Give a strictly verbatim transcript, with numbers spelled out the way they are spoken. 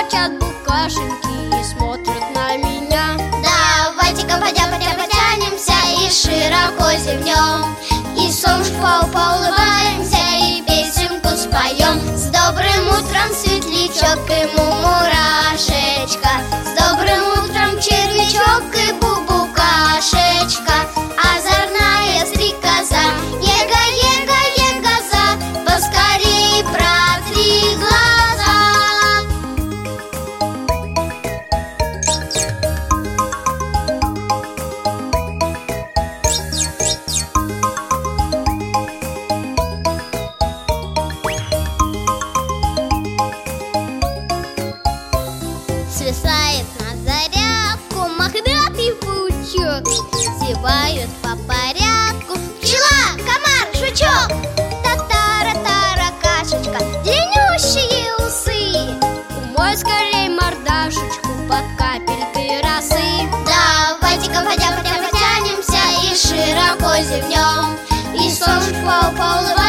кричат букашеньки и смотрят на меня. Давайте-ка потя потя потянемся и широко зевнем, и солнышку поулыбаемся, и песенку споем. С добрым утром, светлячок, и мурашечка, с добрым утром, червячок и бубукашечка, озорная стрекоза, ега, ега, егоза, поскорей протри глаза. Свисает на зарядку мохнатый паучок, зевают по порядку Пчела, комар, жучок, татара-таракашечка, длиннющие усы. Умой скорей мордашечку под капелькой росы. давайте-ка потя потя потянемся и широко зевнем, и солнышку поулыбаемся,